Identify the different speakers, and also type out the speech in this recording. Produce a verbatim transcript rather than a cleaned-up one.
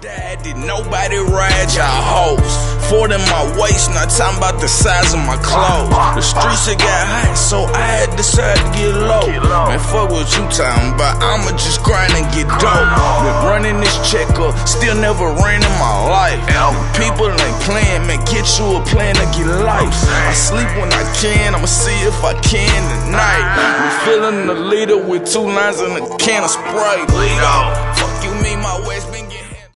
Speaker 1: Dad, did nobody ride y'all hoes? Ford in my waist, not talking about the size of my clothes. The streets it got hot, so I had decided to get low. Man, fuck what you talking about, I'ma just grind and get dope. Been running this check up, still never ran in my life. People ain't playing, man, get you a plan to get life. I sleep when I can, I'ma see if I can tonight. We feeling the leader with two lines and a can of Sprite. Fuck you, me, my waist.